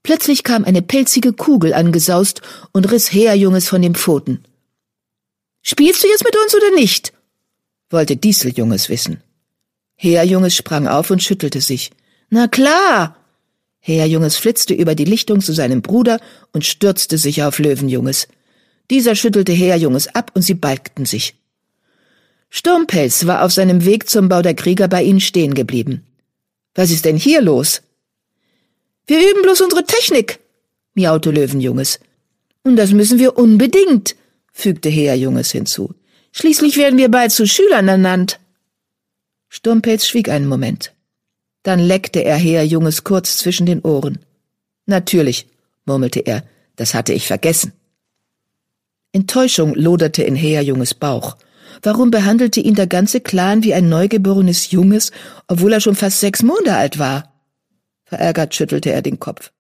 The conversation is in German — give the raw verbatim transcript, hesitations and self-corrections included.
Plötzlich kam eine pelzige Kugel angesaust und riss Heerjunges von den Pfoten. »Spielst du jetzt mit uns oder nicht?« wollte Disseljunges wissen. Heerjunges sprang auf und schüttelte sich. »Na klar!« Heerjunges flitzte über die Lichtung zu seinem Bruder und stürzte sich auf Löwenjunges. Dieser schüttelte Heerjunges ab und sie balgten sich. Sturmpelz war auf seinem Weg zum Bau der Krieger bei ihnen stehen geblieben. »Was ist denn hier los?« »Wir üben bloß unsere Technik«, miaute Löwenjunges. »Und das müssen wir unbedingt«, fügte Heerjunges hinzu. »Schließlich werden wir bald zu Schülern ernannt.« Sturmpelz schwieg einen Moment. Dann leckte er Heerjunges kurz zwischen den Ohren. »Natürlich«, murmelte er, »das hatte ich vergessen.« Enttäuschung loderte in Heerjunges Bauch. Warum behandelte ihn der ganze Clan wie ein neugeborenes Junges, obwohl er schon fast sechs Monate alt war? Verärgert schüttelte er den Kopf.